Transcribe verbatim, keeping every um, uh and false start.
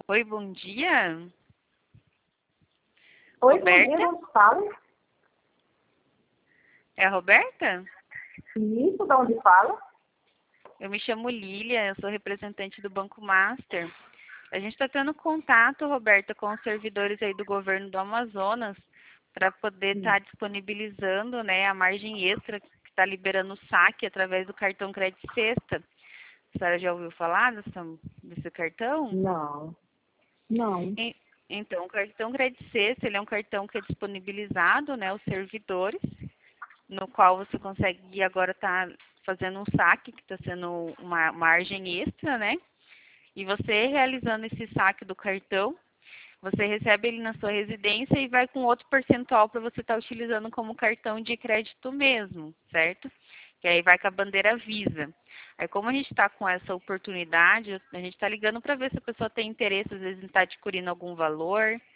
Oi, bom dia. Oi, bom Roberta? dia, onde fala? É a Roberta? Isso, de onde fala? Eu me chamo Lília, eu sou representante do Banco Master. A gente está tendo contato, Roberta, com os servidores aí do governo do Amazonas para poder estar tá disponibilizando, né, a margem extra que está liberando o saque através do cartão Crédito Sexta. A senhora já ouviu falar dessa, desse cartão? Não, não. E- Então, o cartão Crédito Sexta, ele é um cartão que é disponibilizado, né, aos servidores, no qual você consegue agora estar fazendo um saque, que está sendo uma margem extra, né? E você realizando esse saque do cartão, você recebe ele na sua residência e vai com outro percentual para você estar utilizando como cartão de crédito mesmo, certo? Que aí vai com a bandeira Visa. Aí como a gente está com essa oportunidade, a gente está ligando para ver se a pessoa tem interesse, às vezes, em estar adquirindo algum valor,